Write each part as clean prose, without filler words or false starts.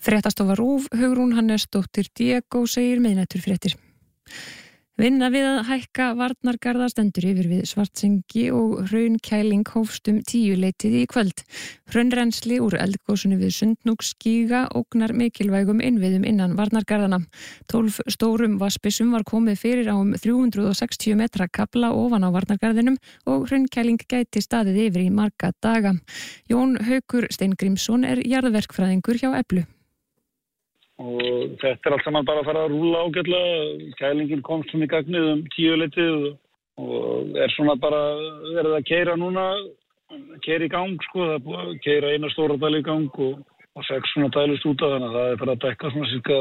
Fréttastofa RÚV, Hugrún Hannesdóttir Diego segir miðnætturfréttir. Vinna við að hækka varnargarða stendur yfir við Svartsengi og hraunkæling hófst 10 í kvöld. Hraunrennsli úr eldgosinu við Sundhnúksgíga ógnar mikilvægum innviðum innan varnargarðana. 12 stórum vatnsbyssum var komið fyrir á 360 metra kafla ofan á varnargarðinum og hraunkæling gæti staðið yfir í marga daga. Jón Haukur Steingrímsson jarðverkfræðingur hjá Eflu. Og þetta allt saman bara að fara að rúlla ágætlega. Kælingin kom svona í gagnið 10 og svona bara verið að keyra núna, keyra í gang sko, það er búið að keyra eina stóra dæli í gang og 6 svona dælist út af þannig að það er farið að dekka svona cirka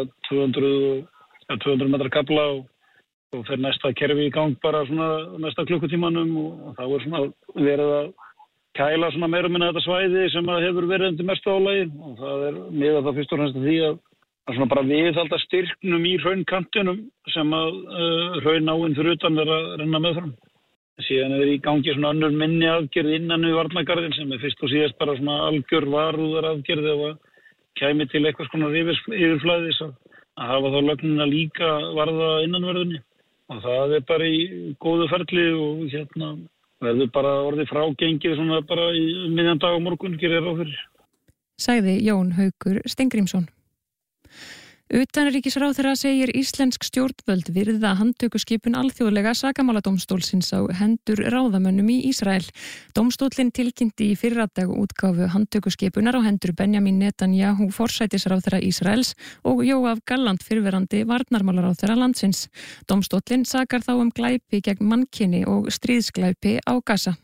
200 metra kafla og fer næsta kerfi í gang bara svona næsta klukkutímanum og þá er svona verið að kæla svona meira minna þetta svæði sem hefur verið undir mestu álagi og það er miðað það fyrst og fremst því að svona bara viðhalda styrknum í hraunkantinum sem að hraunáin fyrir utan er að renna meðfram. Síðan er í gangi svona önnur minni aðgerð innan við varnargarðin sem er fyrst og síðast bara svona algjör varúðaraðgerð ef að kæmi til eitthvað svona yfirflæðis að hafa þá lögnina líka varða innanverðinni. Og það er bara í góðu ferli og verður bara orðið frágengið svona bara í miðjan dag á morgun gerir ráð fyrir. Sagði Jón Haukur Steingrímsson. Utanríkisráðherra segir íslensk stjórnvöld virða handtökuskipun alþjóðlega sakamáladómstólsins á hendur ráðamönnum í Ísrael. Dómstóllinn tilkynnti í fyrradag útgáfu handtökuskipunar á hendur Benjamin Netanyahu forsætisráðherra Ísraels og Yoav Gallant fyrrverandi varnarmálaráðherra landsins. Dómstóllinn sakar þá glæpi gegn mannkyni og stríðsglæpi á Gaza.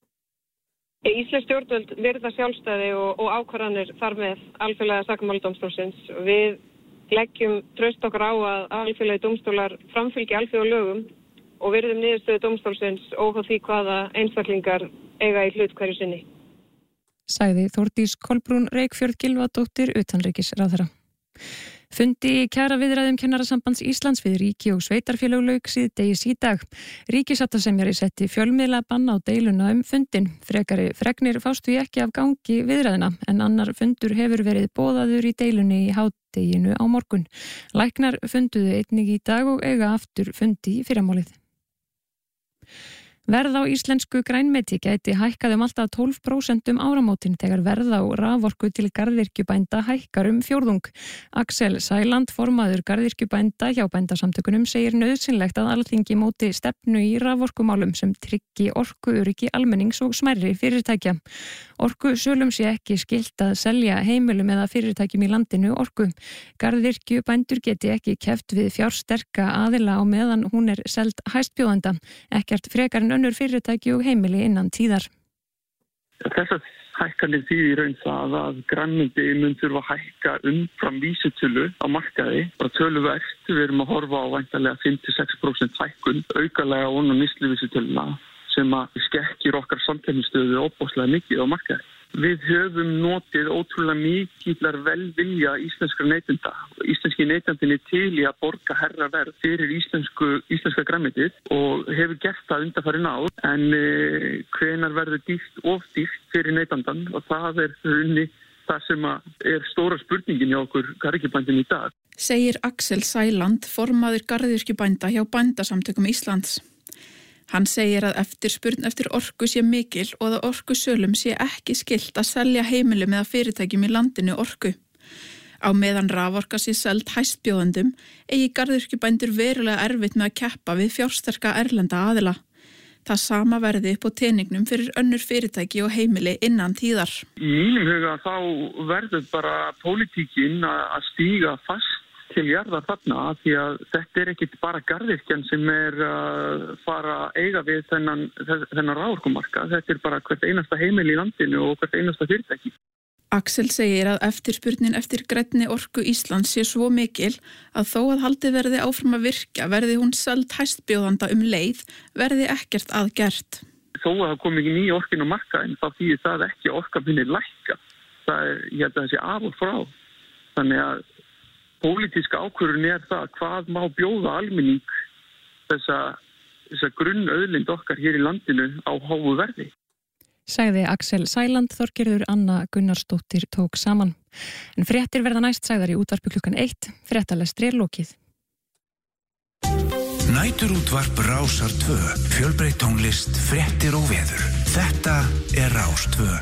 Íslensk stjórnvöld virða sjálfstæði og ákvarðanir þar með alþjóðlega sakamáladómstólsins. Við leggjum traust okkar á að alþjóðlegi dómstólar framfylgi alþjóðalögum og virðum niðurstöðu dómstólsins óháð því hvaða einstaklingar eiga í hlut hverju sinni. Sagði Þórdís Kolbrún Reykfjörð Gylfadóttir utanríkisráðherra. Fundi í kjaraviðræðum Kennarasambands Íslands við ríki og sveitarfélög lauk síðdegis í dag. Ríkissáttasemjari setti fjölmiðlabann á deiluna fundinn. Frekari fregnir fást því ekki af gangi viðræðina en annar fundur hefur verið boðaður í deilunni í hádeginu á morgun. Læknar funduðu einnig í dag og eiga aftur fundi í fyrramálið. Verð á íslensku grænmeti gæti hækkað alltaf 12% áramótin þegar verð á raforku til garðyrkjubænda hækkar 4. Axel Sæland, formaður garðyrkjubænda hjá bændasamtökunum, segir nauðsynlegt að Alþingi móti stefnu í raforkumálum sem tryggi orkuöryggi almennings og smærri fyrirtækja. Orkusölum sé ekki skylt að selja heimilum eða fyrirtækjum í landinu orku. Garðyrkjubændur geti ekki keppt við fjársterka aðila á meðan hún er seld hæstbjóðanda. Ekkert frekar önnur fyrirtæki og heimili innan tíðar. Þessar hækkanir þýðir í raun það að grænmeti mun þurfa að hækka umfram vísitölu á markaði. Bara töluvert, við erum að horfa á væntanlega 5-6% hækkun aukalega ofan á neysluvísitöluna sem að skekkir okkar samkeppnisstöðu ofboðslega mikið á markaði. Við höfum notið ótrúlega mikillar velvilja íslenskra neytenda. Íslenski neytandinn til í að borga hærra verð fyrir íslenska grænmetið og hefur gert það undanfarin ár. En hvenær verður of dýrt fyrir neytandann og það er runni það sem er stóra spurningin hjá okkur garðyrkjubændum í dag. Segir Axel Sæland, formaður garðyrkjubænda hjá Bændasamtökum Íslands. Hann segir að eftirspurn eftir orku sé mikil og að orkusölum sé ekki skylt að selja heimilum eða fyrirtækjum í landinu orku. Á meðan raforka sé seld hæstbjóðendum eigi garðyrkjubændur verulega erfitt með að keppa við fjársterka erlenda aðila. Það sama verði upp á teningnum fyrir önnur fyrirtæki og heimili innan tíðar. Í mínum huga þá verður bara pólitíkin að stíga fast til jarðar þarna því að þetta er ekkit bara garðyrkjan sem er að fara að eiga við þennan raforkumarkað. Þetta er bara hvert einasta heimili í landinu og hvert einasta fyrirtæki. Axel segir að eftirspurnin eftir grænni orku Íslands sé svo mikil að þó að haldið verði áfram að virkja verði hún seld hæstbjóðanda leið verði ekkert að gert. Þó að það komi ekki ný orkin á markaðinn þá þýðir það ekki að orkan minni lækka. Ég held að það sé af og frá. Þannig að pólitíska ákvörðun er það hvað má bjóða almenning þessa grunnauðlind okkar hér í landinu á háu verði. sagði Axel Sæland, Þorgerður Anna Gunnarsdóttir tók saman. En fréttir verða næst sagðar í útvarpi 1:00, fréttalestri lokið. Næturútvarp Rásar 2, fjölbreytt tónlist, fréttir og veður. Þetta Rás 2.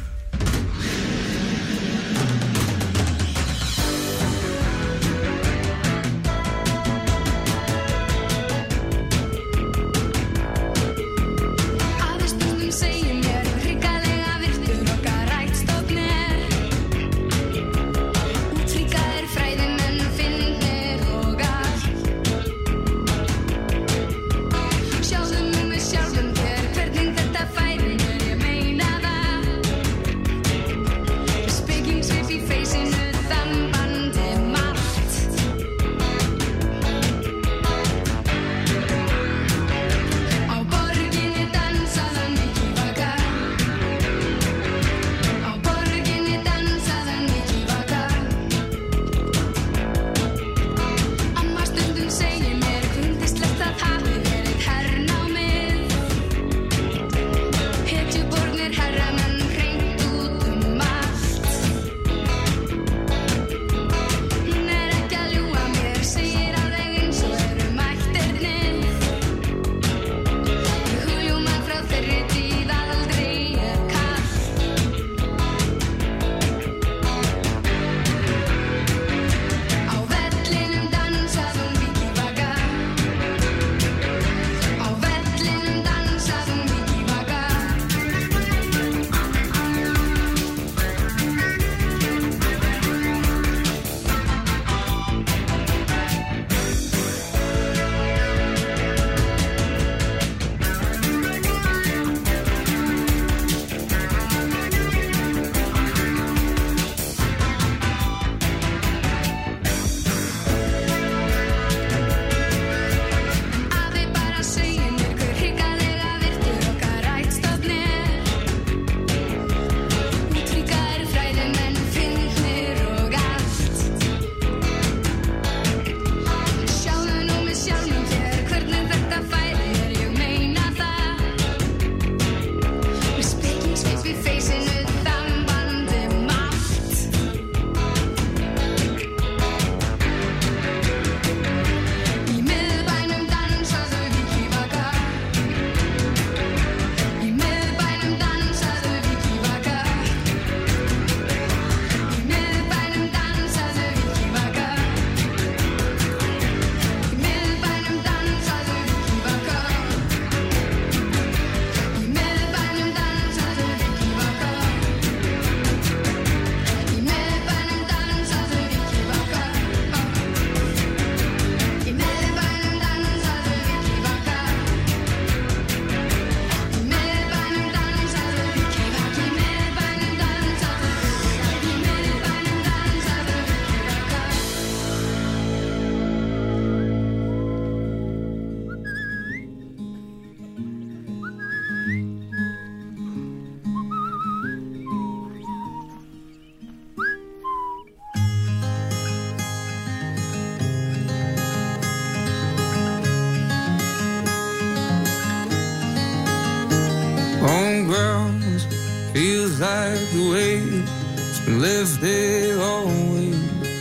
Homeground feels like the weight has been lifted always.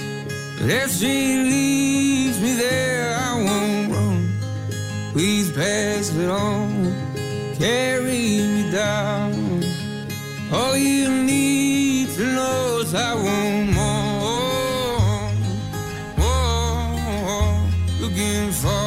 But if she leaves me there, I won't run. Please pass it on, carry me down. All you need to know is I want more, more, looking for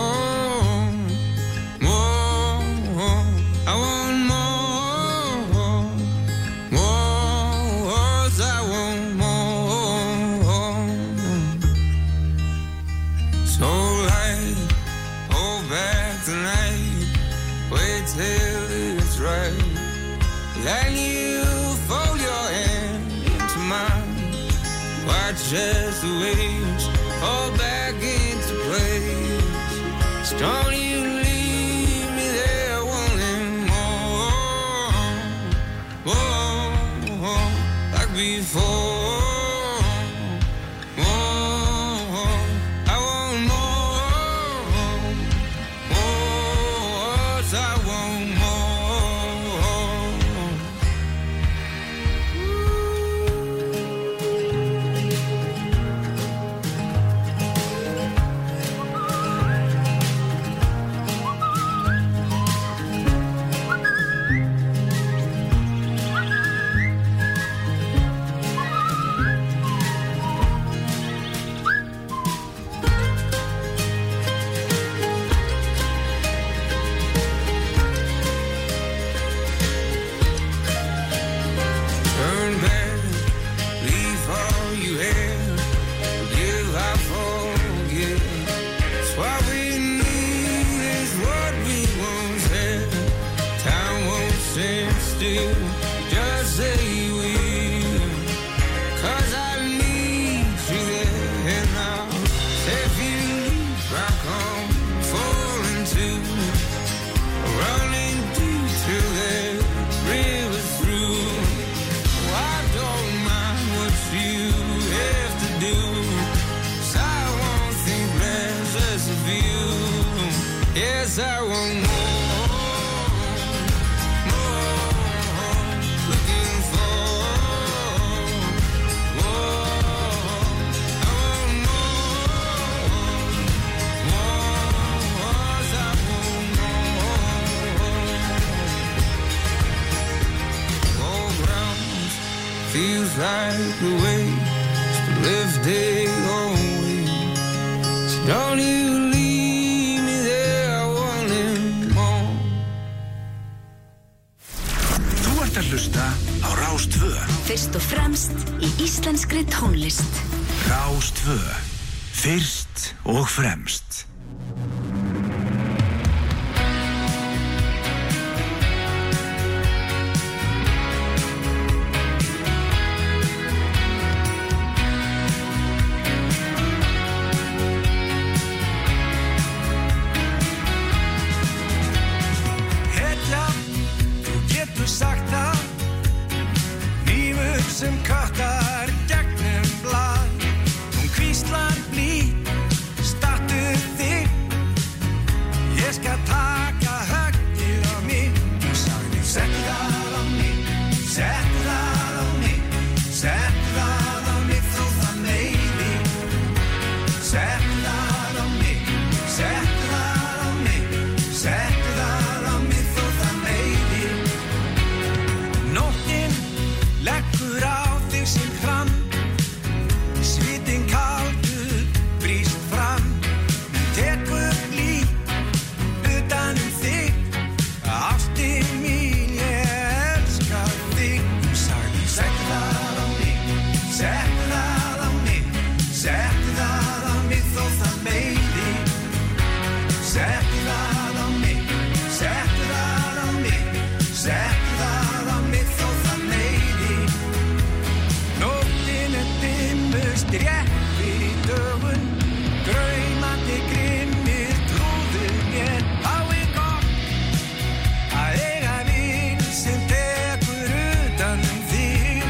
just the waves fall back into place. So don't you leave me there wanting more, more, like before. More, I want more, more, I want more. will, just say you will, 'cause I need you there, and I'll set you back on, falling to, running deep till the river's through. Oh, I don't mind what you have to do, 'cause I won't think less of you. Yes, I want more. Feels like the way to live day away. So don't you leave me there wanting more. Þú ert að hlusta á Rás 2. Fyrst og fremst í íslenskri tónlist. Rás 2. Fyrst og fremst. Sem kattar gegnum blað, hún hvíslar blíð, stattu þig, ég skal taka höggið á mig. Hún sagði, settu það á mig, settu það á mig, settu það á mig þó það meiði. Settu það á mig, settu það á mig, settu það á mig þó það meiði. Nóttin leggur á þig sinn hrann, svitinn kaldur brýst fram, tekur líf utan þig, ástin mín, ég elska þig. Hún sagði, settu það á mig, settu það á mig, settu það á mig þó það meiði. Settu það á mig, settu það á mig, settu það á mig þó það meiði. Nóttin dimmust rétt fyrir dögun, draumandi grimmir trúðu mér. Á gott að eiga vin sem tekur utan þig.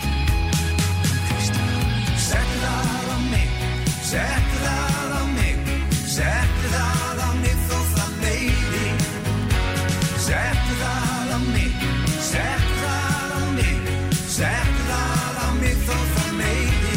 Settu það á mig, settu það á mig, settu það á mig þó það meiði. Settu það á mig, settu það á mig, settu það á mig þó það meiði.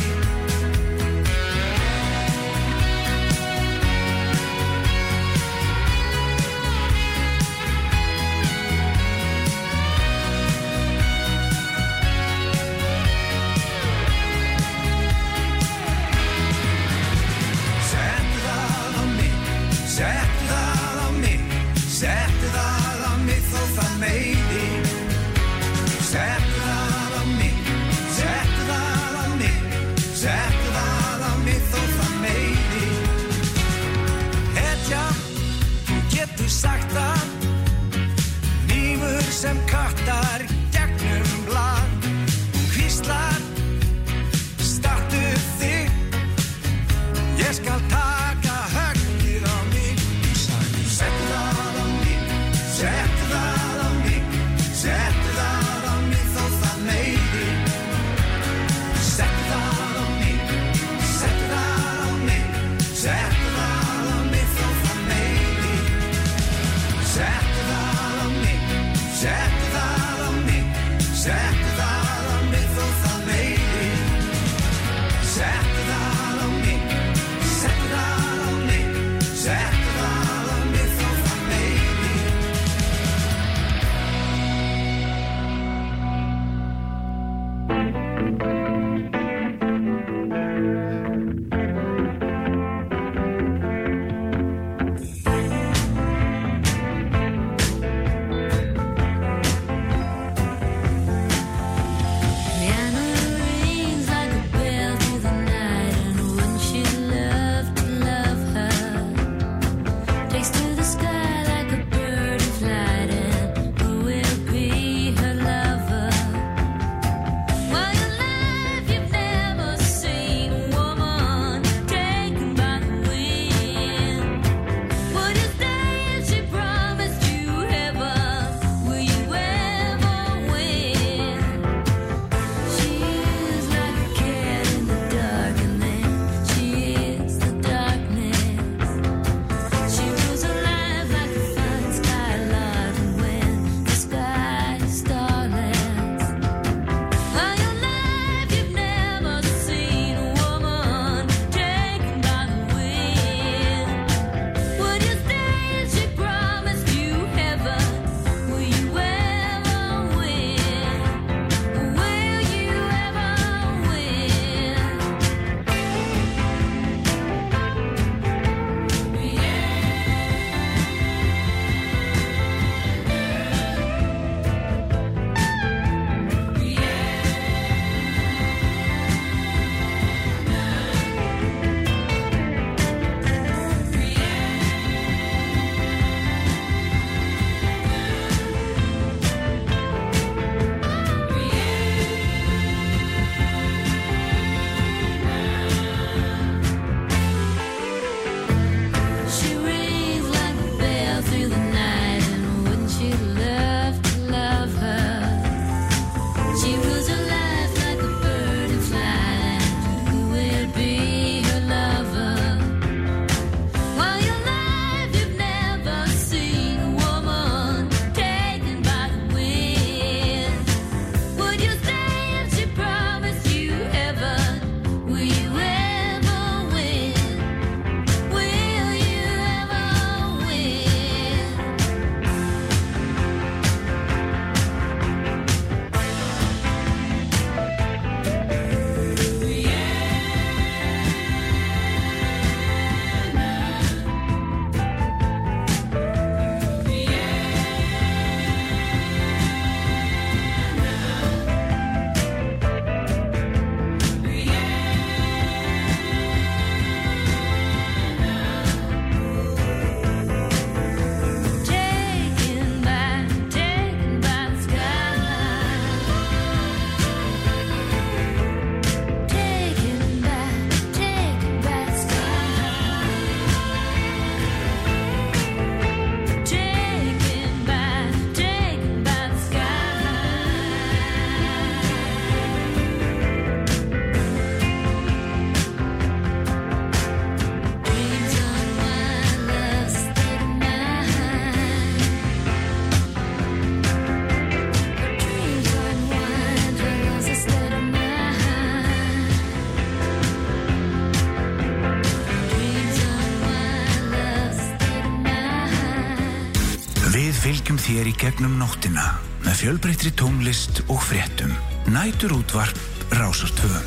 Við fylgjum þér í gegnum nóttina með fjölbreyttri tónlist og fréttum. Næturútvarp Rásar 2.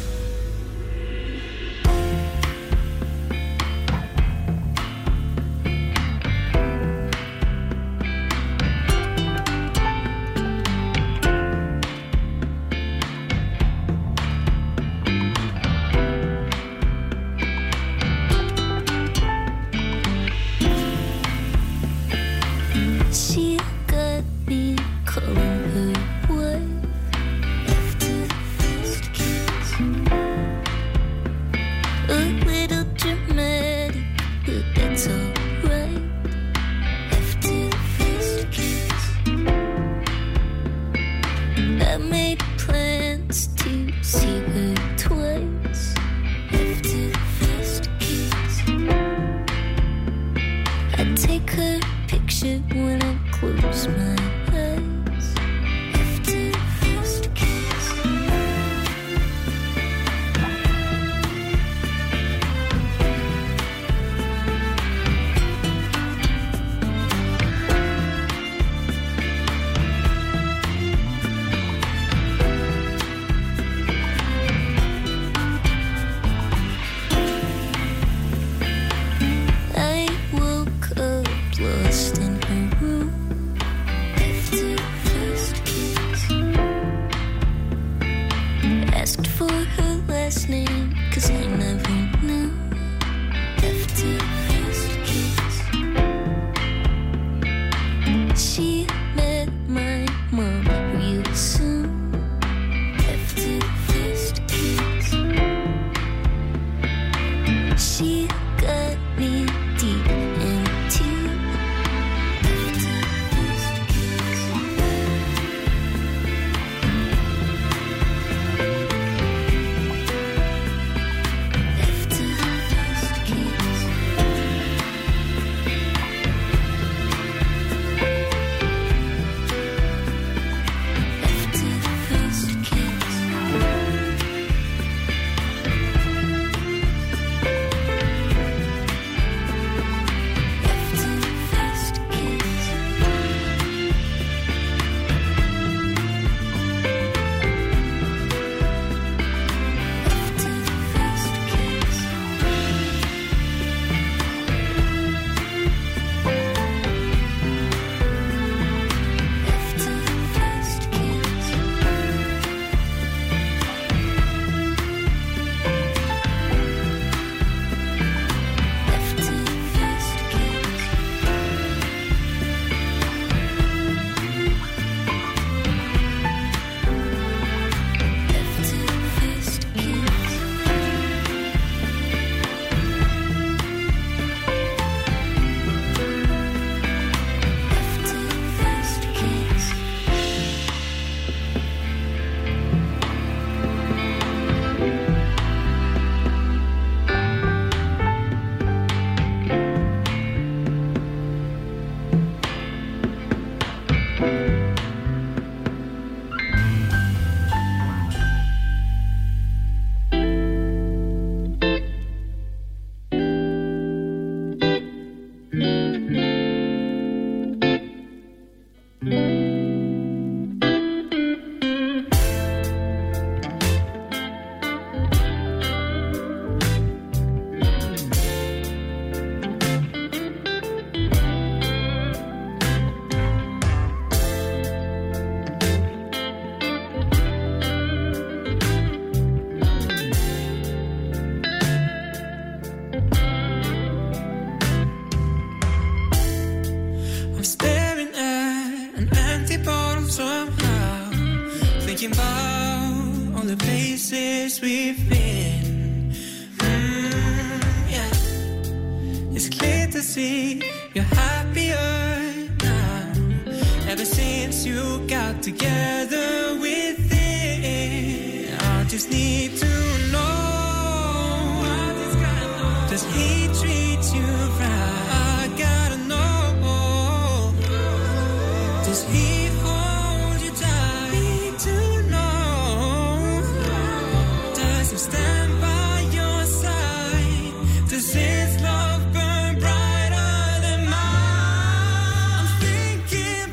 Does his love burn brighter than mine? I'm thinking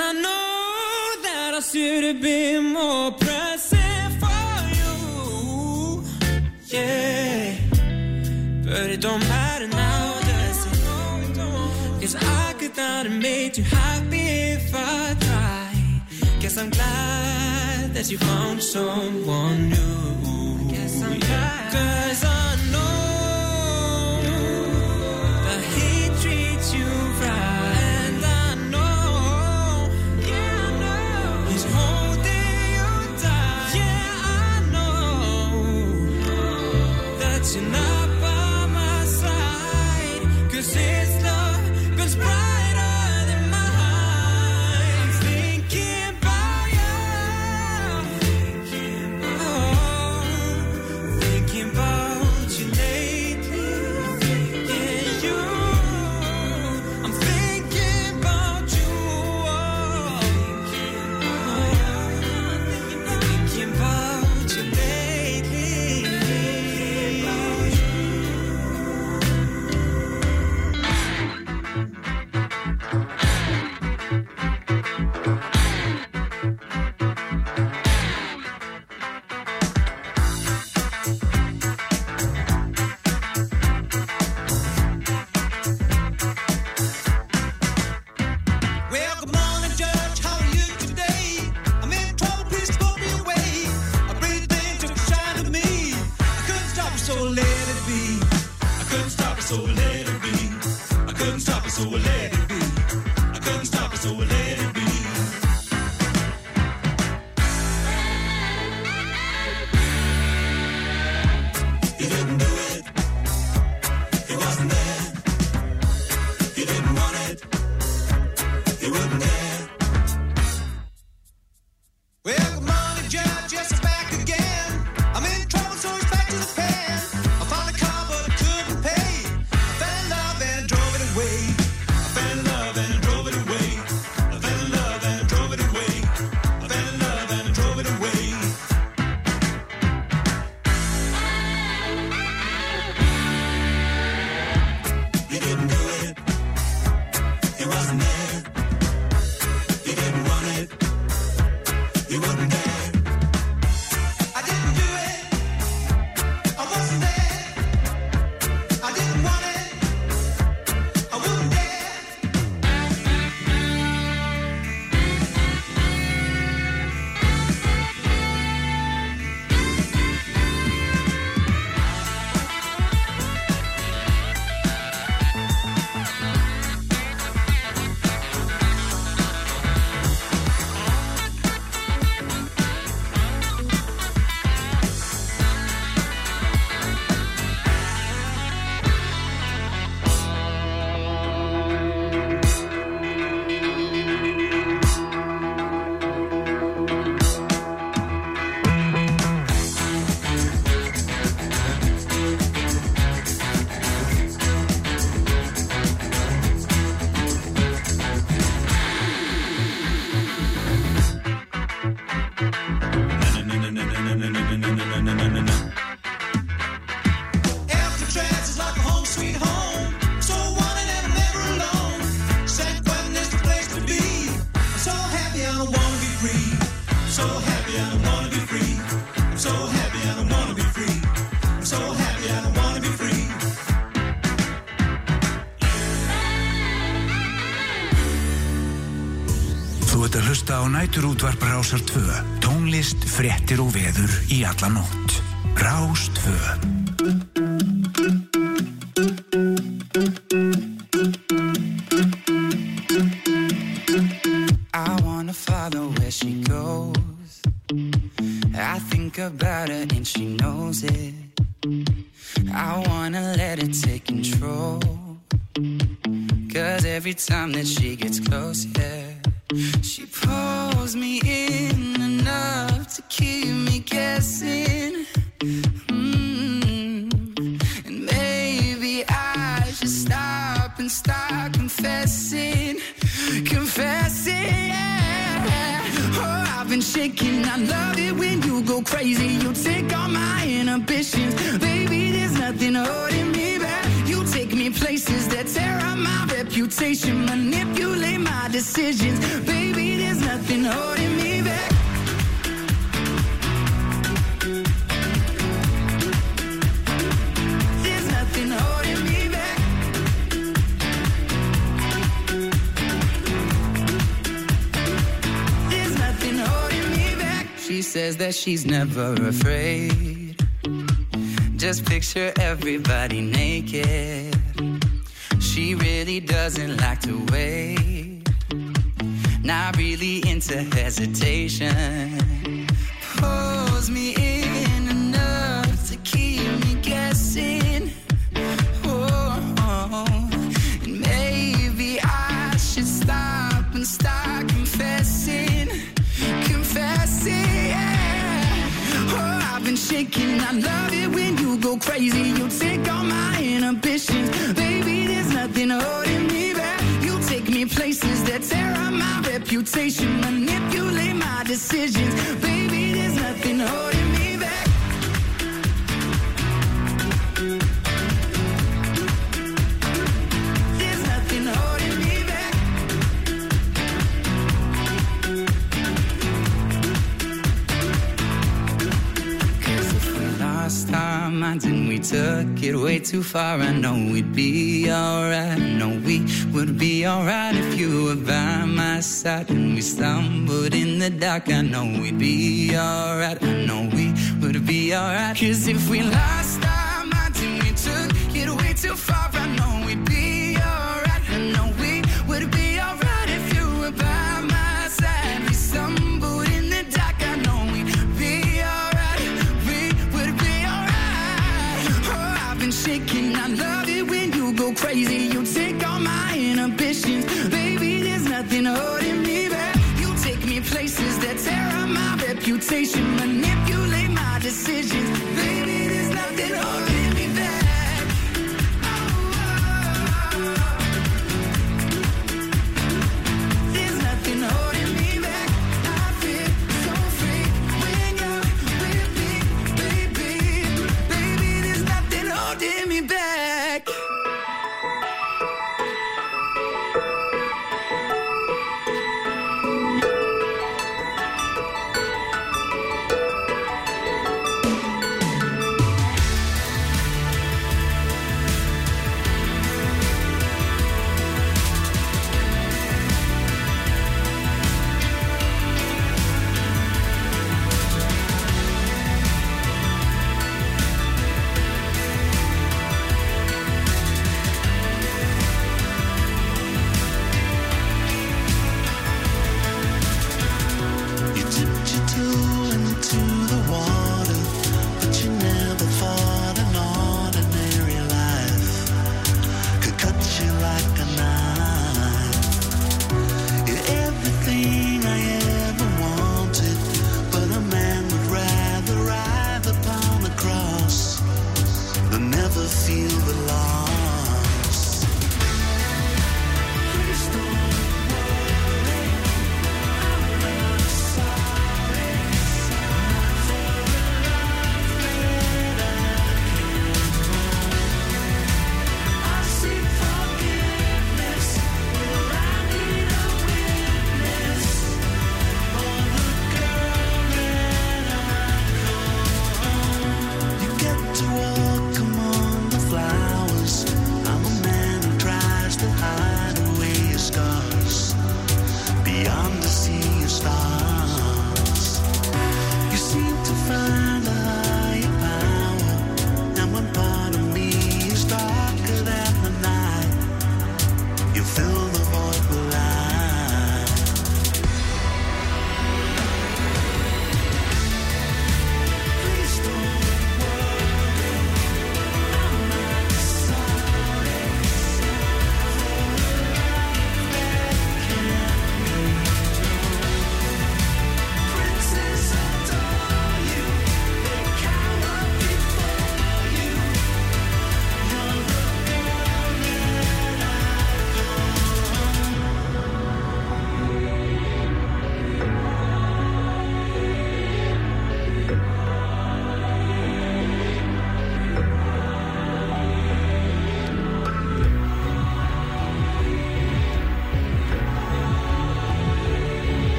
I know that I should have been more present for you. Yeah, but it don't matter now, does it? 'Cause I could not have made you happy if I tried. Guess I'm glad that you found someone new. Guess I'm glad. 'Cause I know that he treats you right. And I know, yeah, I know, he's holding you tight. Yeah, I know that you're not by my side. 'Cause his love goes brighter than mine. Thinking about you, thinking about you lately. Yeah, you, I'm thinking about you. Thinking about you lately. Well, good morning, Judge. How are you today? I'm in trouble, please put me away. A pretty thing took a shine to me. I couldn't stop it, so I let it be. I couldn't stop it, so I let it be. I couldn't stop it, so I let it be. I couldn't stop it, so I let it be. He didn't do it. He wasn't there. He didn't want it. He wouldn't dare. Well, good morning, Judge. Yes, I'm back again. I'm in trouble, so it's back to the pen. I found a car, but I couldn't pay. I fell in love and drove it away. I fell in love and drove it away. I fell in love and drove it away. I fell in love and drove it away. He didn't do it. He wasn't there. He didn't want it. He wouldn't dare. I didn't do it. I wasn't there. I didn't want it. I wouldn't dare. Alcatraz is like a home sweet home. So wanted and I'm never alone. San Quentin is the place to be. I'm so happy I don't wanna be free. I'm so happy I don't wanna be free. I'm so happy I don't wanna be free. I'm so happy I don't wanna be free. Þú ert að hlusta á næturútvarp Rásar 2. Tónlist, fréttir og veður í alla nótt. Rás 2. I wanna follow where she goes. I think about her and she knows it. I wanna let it take control. 'Cause every time that she gets close, yeah, she pulls me in enough to keep me guessing. And maybe I should stop and start confessing. Confessing, yeah. Oh, I've been shaking. I love it when you go crazy. You take all my inhibitions. Baby, there's nothing holding me back. You take me places that tear up my reputation. Manipulate my decisions. Baby, nothing holding me back. There's nothing holding me back. There's nothing holding me back. She says that she's never afraid. Just picture everybody naked. She really doesn't like to wait. Not really into hesitation. Pulls me in enough to keep me guessing. Oh, and maybe I should stop and start confessing. Confessing, yeah. Oh, I've been shaking. I love it when you go crazy. You take all my inhibitions. Baby, there's nothing holding me back. You take me places that tear up my reputation. Manipulate my decisions. Baby, there's nothing holding me back. There's nothing holding me back. Cause if we lost our minds and we took it way too far, I know we'd be alright. I know we would be alright if you were by my side. And we stumbled in the dark, I know we'd be alright. I know we would be alright. Cause if we lost our minds and we took it way too far, I know we'd be alright. I know we would be alright if you were by my side. We stumbled in the dark, I know we'd be alright. We would be alright. Oh, I've been shaking. I love it when you go crazy. You take all my inhibitions. Baby, there's nothing holding me back. You take me places that tear up my reputation. Manipulate my decisions. Baby, there's nothing holding me back. There's nothing holding me back. I feel so free when you're with me, baby. Baby, there's nothing holding me back.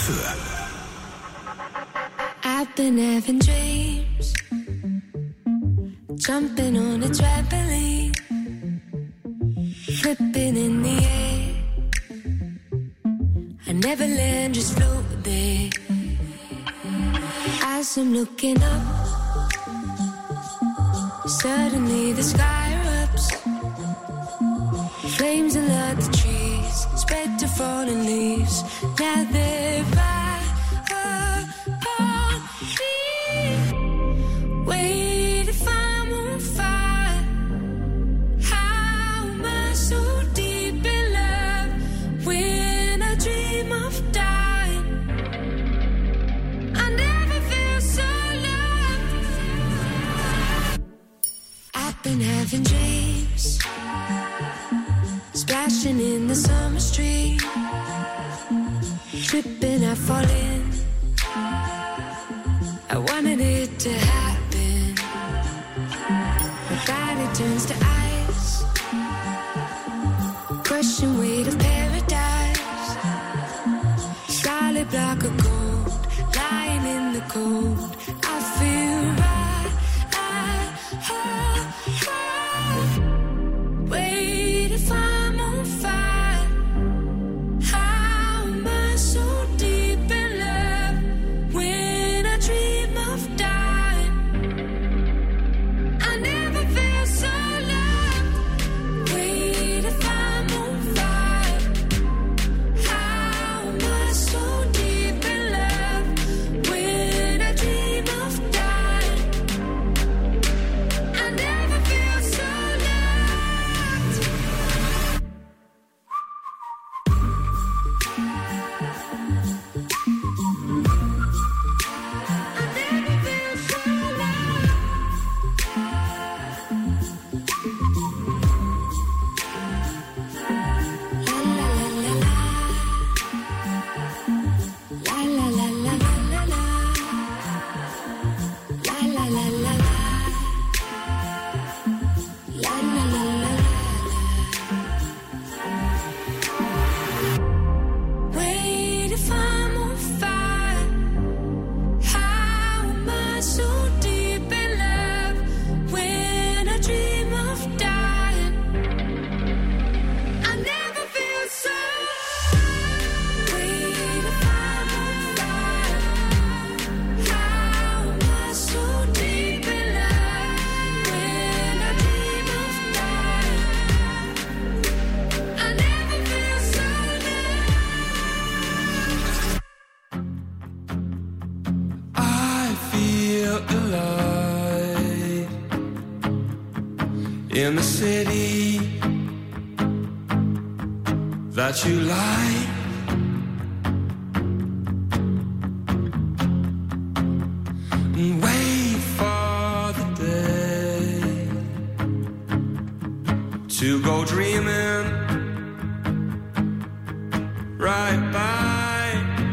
2. I've been having dreams, jumping on a trampoline, flipping in the air. I never land, just float there. As I'm looking up, suddenly the sky erupts. Flames alert the trees, spread to fallen leaves. Now they're by upon me. Wait, if I'm on fire, how am I so deep in love? When I dream of dying, I never feel so loved. I've been having dreams, splashing in the summer stream, tripping, I fall in. I wanted it to happen. My body turns to ice, crushing weight of paradise. Solid block of gold, lying in the cold. I feel right. Wait, if I'm on fire, how am I so deep in love? When I dream of dying, I never feel so loved. Wait, if I'm on fire, how am I so deep in love? When I dream of dying, I never feel so loved. Wait, if I'm on fire, how am I so deep in love? When I dream of dying, I never feel so. Wait, if I'm on fire, how am I so deep in love? When I dream of dying, I never feel so I feel alive in the city that you like. And wait for the day to go dreaming right by.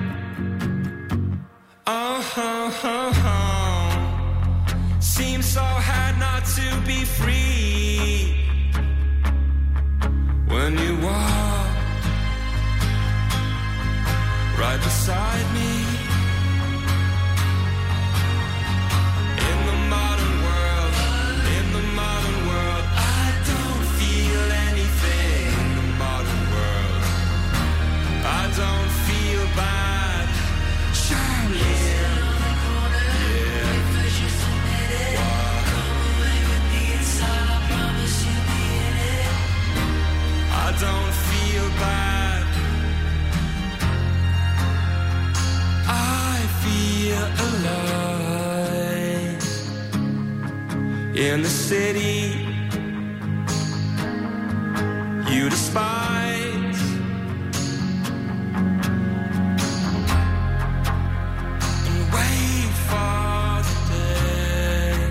Seems so hard not to be free when you walk right beside me. In the modern world, I don't feel anything. In the modern world, I don't feel bad. Charlie. I don't feel bad. I feel alive in the city you despise. And wait for the day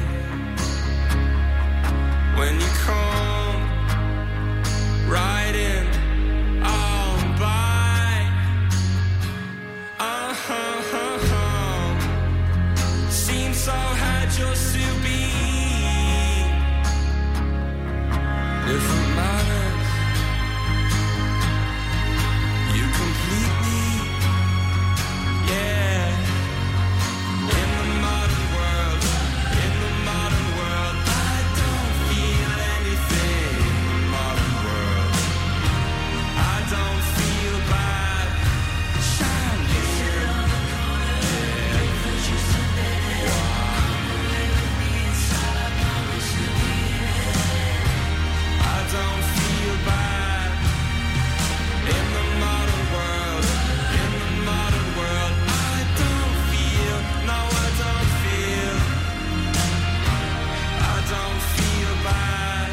when you come riding on by. Seems so hard just to be different matters. You complete me. don't feel bad.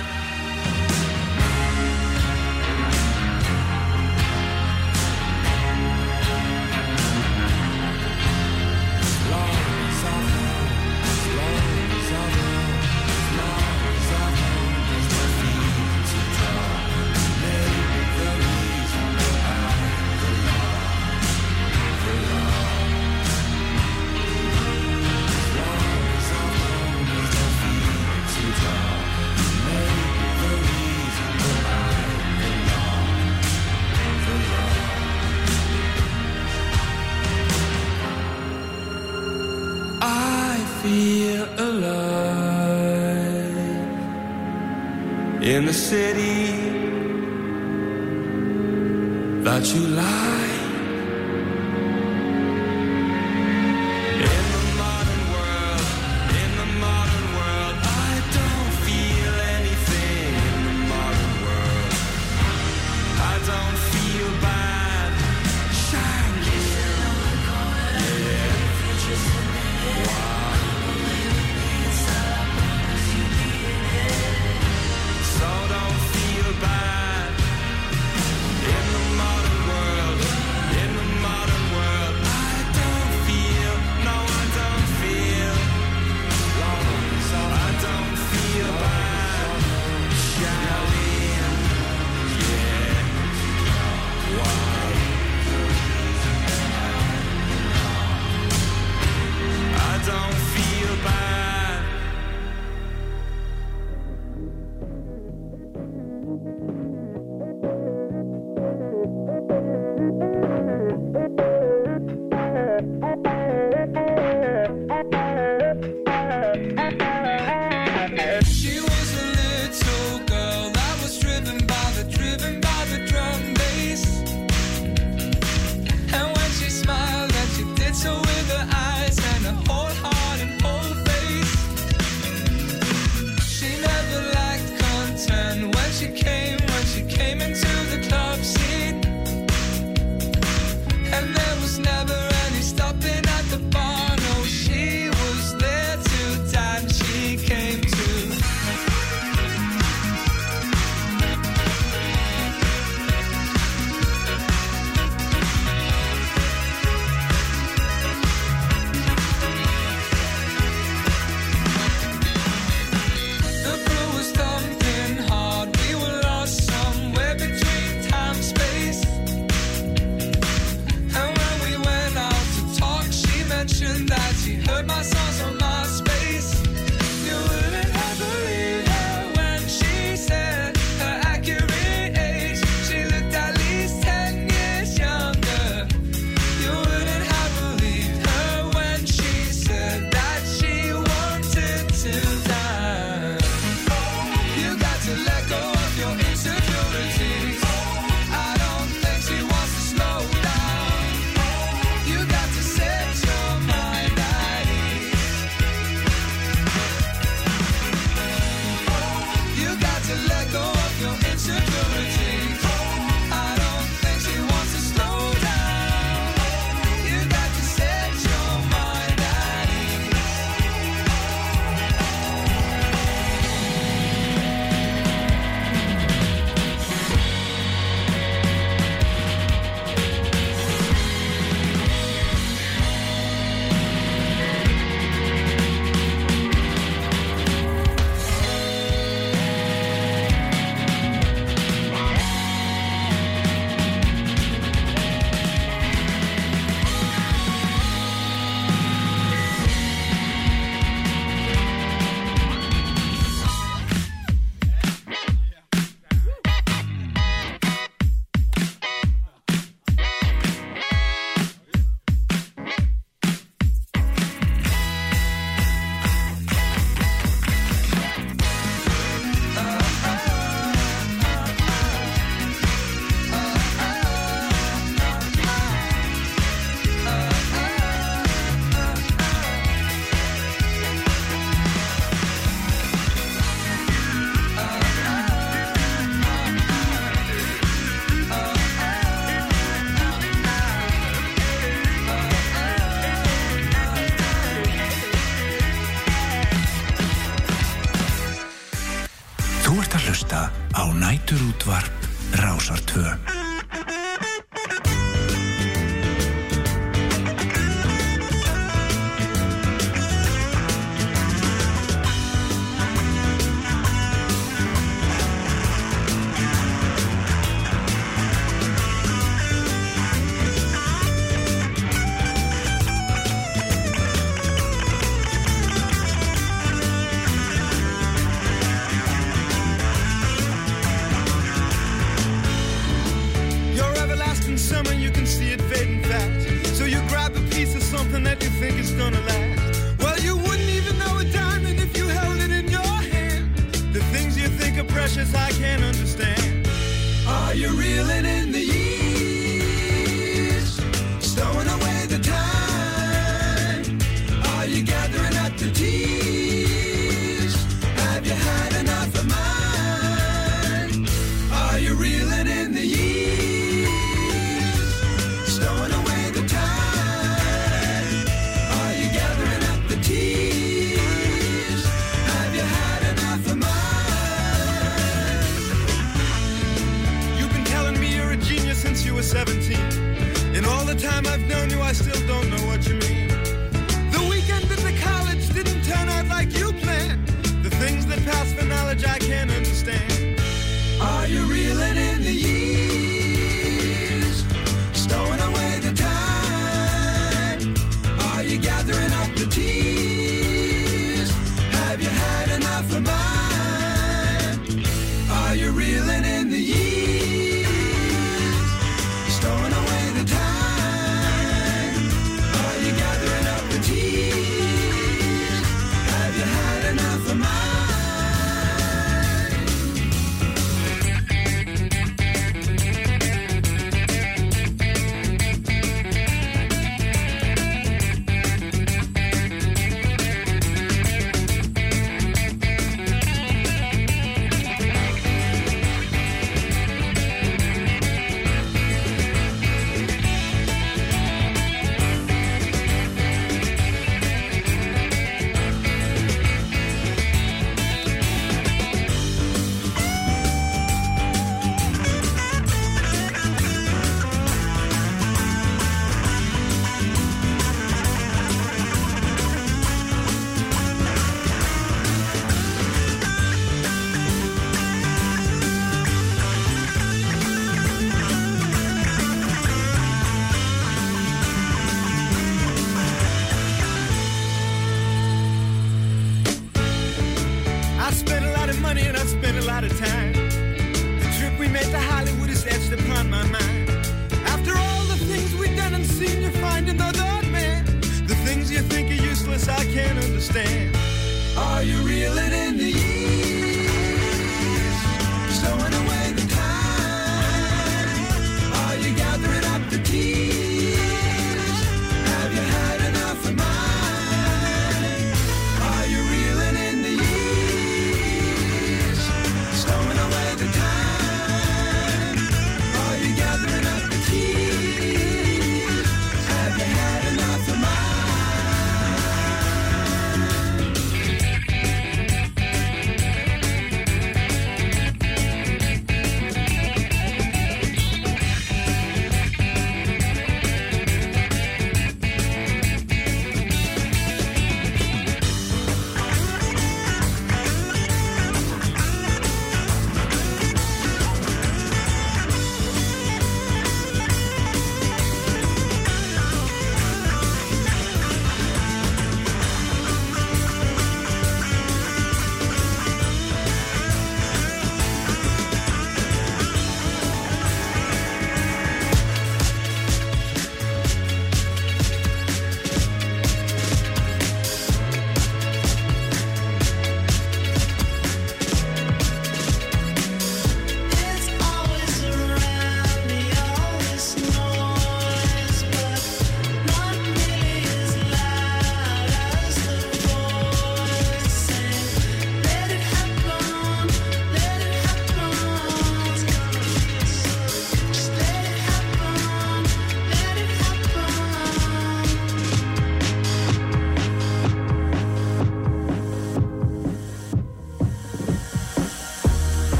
Feel alive in the city that you like. So don't feel bad in the modern world. Þú ert að hlusta á Næturútvarp Rásar 2.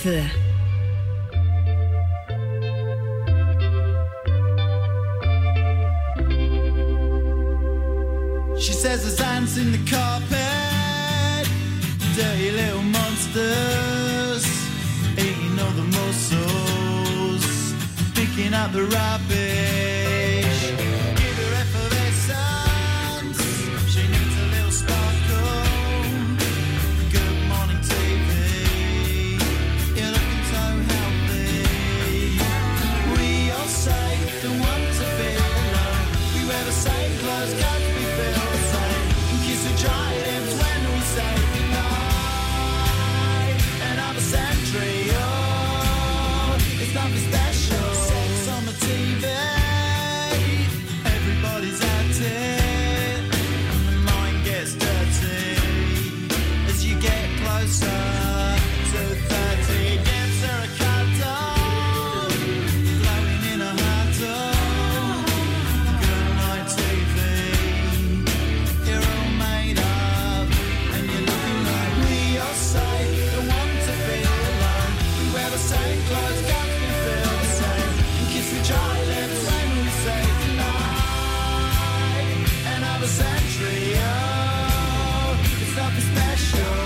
2. She says there's ants in the carpet, dirty little monsters, eating all the mussels, picking up the rubbish. Give her effervescence, she needs a little sparkle. Good morning TV, you're looking so healthy. We all say don't want to be alone. We wear the same clothes, can't we feel the same? And kiss the dry lips when we say goodnight. Another century, oh, it's nothing special. Sex on the TV, everybody's at it, and the mind gets dirty as you get closer to 30. Gives her a cuddle, glowing in a huddle. Good night TV, you're all made up, and you're looking like we all say don't want to be alone. We wear the same clothes, can't we feel the same? And kiss the dry lips when we say goodnight. Another century, oh, it's nothing special.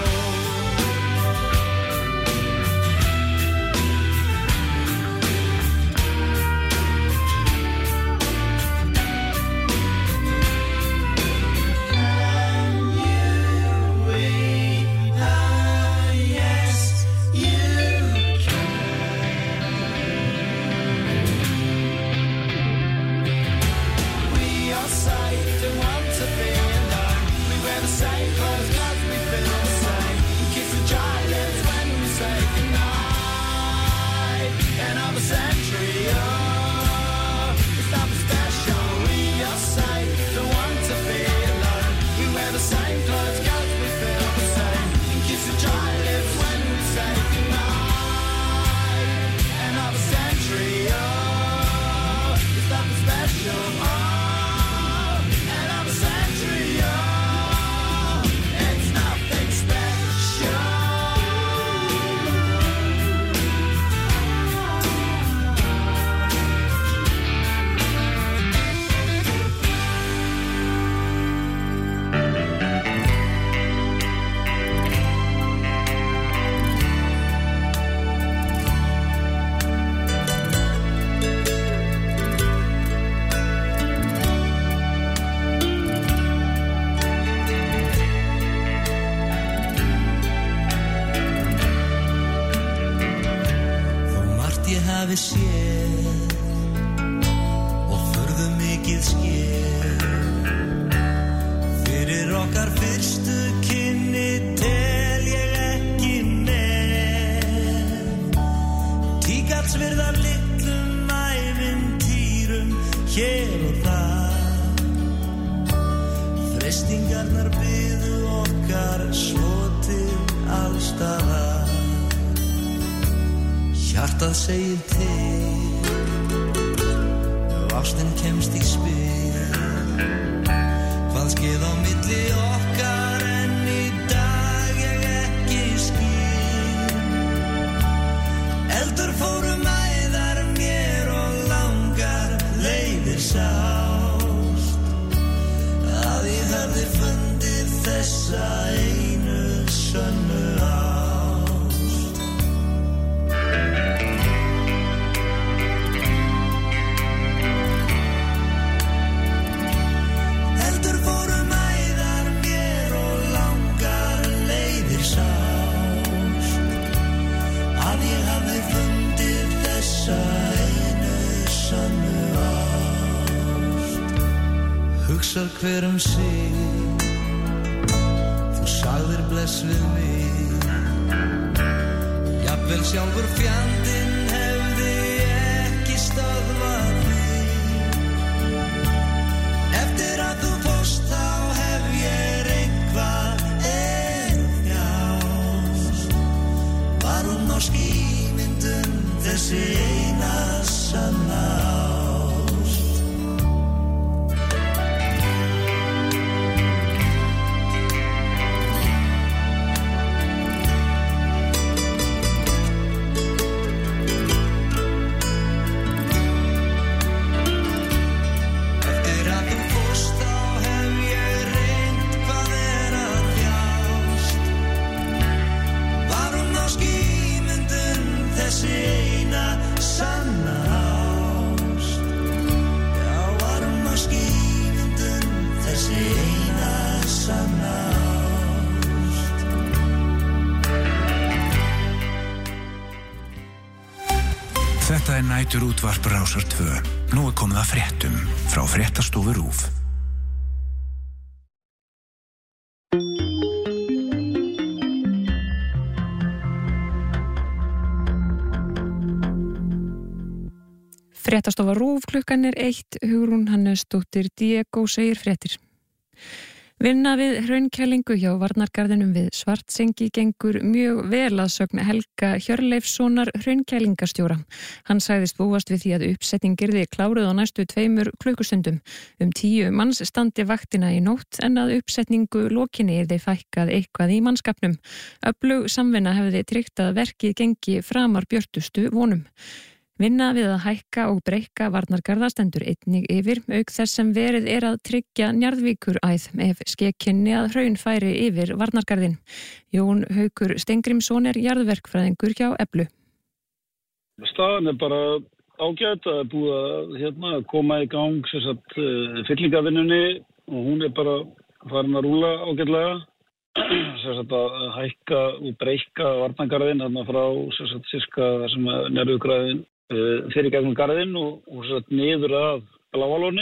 hafi séð og furðu mikið skéð fyrir okkar fyrstu kynni tel ég ekki með tíkatsvirðar litlum ævintýrum hér og þar freistingarnar biðu okkar svo til allstaðar. Hjartað segir til ef ástin kemst í spil hvað skeð á milli okkar en í dag ég ekki skil eldur fóru mæðar mér og langar leiðir sást að ég hefði fundið þessa einu sönnu hugsar hver sig þú sagðir bless við mig jafnvel sjálfur fjandinn hefði ekki stöðvað mig eftir að þú fórst þá hef ég eitthvað þjást var hún norsk ímyndun þessi eina sanna Þetta næturútvarp Rásar 2. Nú komið að fréttum frá Fréttastofu RÚV. Fréttastofa RÚV, klukkan 1, Hugrún Hannesdóttir, Diego segir fréttir. Vinna við hraunkælingu hjá varnargarðinum við Svartsengi gengur mjög vel að sögn Helga Hjörleifssonar hraunkælingastjóra. Hann sagðist búast við því að uppsetning yrði kláruð á næstu 2 klukkustundum. 10 manns standi vaktina í nótt en að uppsetningu lokinni yrði fækkað eitthvað í mannskapnum. Öflug samvinna hefði tryggt að verkið gengi framar björtustu vonum. Vinna við að hækka og breikka varnargarða stendur einnig yfir, auk þess sem verið að tryggja Njarðvíkuræð ef skekkinni að hraun færi yfir varnargarðin. Jón Haukur Steingrímsson jarðverkfræðingur hjá Eflu. Staðan bara ágætt að búið að koma í gang fyllingavinnunni og hún bara farin að rúla ágætlega. Að hækka og breikka varnargarðin frá sirka þessum Njarðvíkuræðin fyrir gegnum garðinn og niður að Bláalóni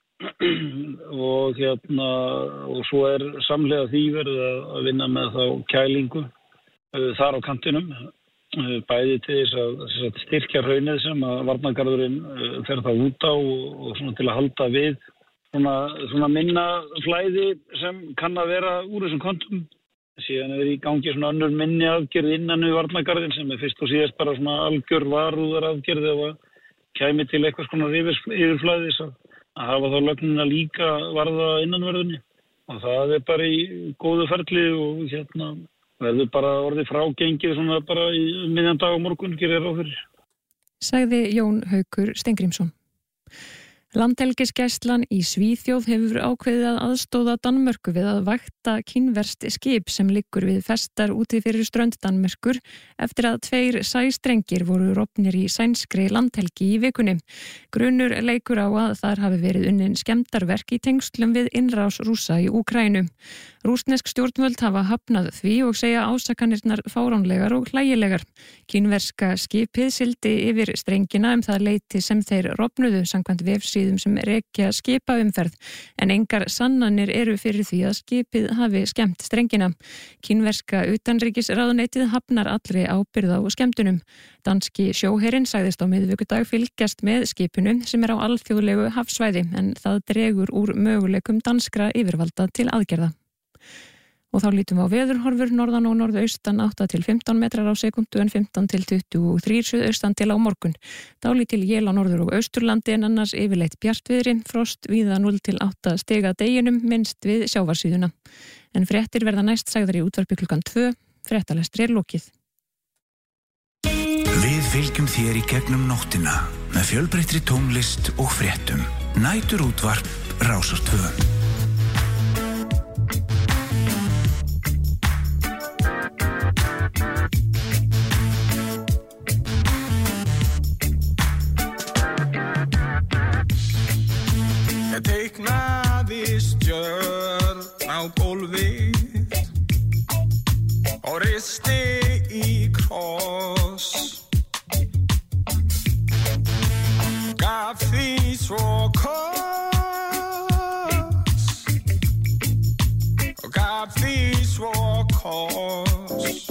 og svo samhliða því verið að vinna með þá kælingu þar á kantinum, bæði til þess að styrkja hraunið sem að varnargarðurinn fer það út á og til að halda við svona minna flæði sem kann að vera úr þessum kontum. Síðan í gangi önnur minni aðgerð innan við varnargarðin sem fyrst og síðast bara algjör varúðaraðgerð ef að kæmi til eitthvað svona yfirflæðis að hafa þá lögnina líka varða innanverðinni. Og það bara í góðu ferli og verður bara orðið frágengið bara í miðjan dag á morgun, gerir ráð fyrir. Sagði Jón Haukur Steingrímsson. Landhelgisgæslan í Svíþjóð hefur ákveðið að aðstóða Danmörku við að vakta kínverskt skip sem liggur við festar úti fyrir strönd Danmerkur eftir að 2 sæstrengir voru rofnir í sænskri landhelgi í vikunni. Grunur leikur á að þar hafi verið unnin skemmdarverk í tengslum við innrás Rússa í Úkraínu. Rússnesk stjórnvöld hafa hafnað því og segja ásakanirnar fáránlegar og hlægilegar. Kínverska skipið sigldi yfir strengina það leyti sem þeir rofnuðu samkvæmt vefsíðum sem rekja skipaumferð, en engar sannanir eru fyrir því að skipið hafi skemmt strengina. Kínverska utanríkisráðuneytið hafnar allri ábyrgð á skemmtunum. Danski sjóherinn sagðist á miðvikudag fylgjast með skipinu sem á alþjóðlegu hafsvæði, en það dregur úr möguleikum danskra yfirvalda til aðgerða. Og þá lítum við á veðurhorfur norðan og norðaustan 8 til 15 metrar á sekundu en 15 til 23 suðaustan til á morgun. Dálítil él á norður og austurlandi en annars yfirleitt bjartviðri, frost víða 0 til 8 stig að deginum minnst við sjávarsíðuna. En fréttir verða næst sagðar í útvarpi klukkan 2, fréttalestri lokið. Við fylgjum þér í gegnum nóttina með fjölbreyttri tónlist og fréttum. Næturútvarp Rásar 2. Teiknaði stjörn á gólfið og risti í kross, gaf því svo koss og gaf því svo koss.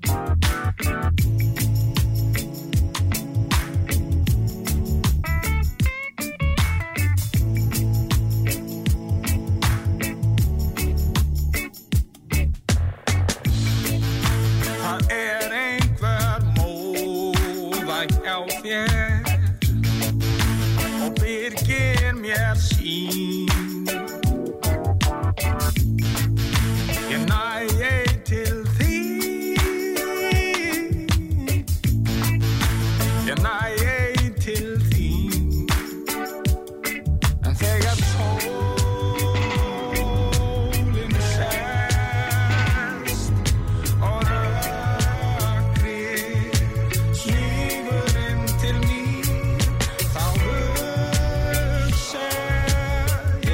Og byrgir mér sín, ég næ til þín, ég næ til þín, en þegar sólin sest og rökkrið smýgur inn til mín, þá hugsa ég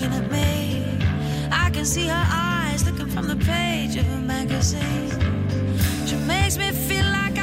looking at me. I can see her eyes looking from the page of a magazine. She makes me feel like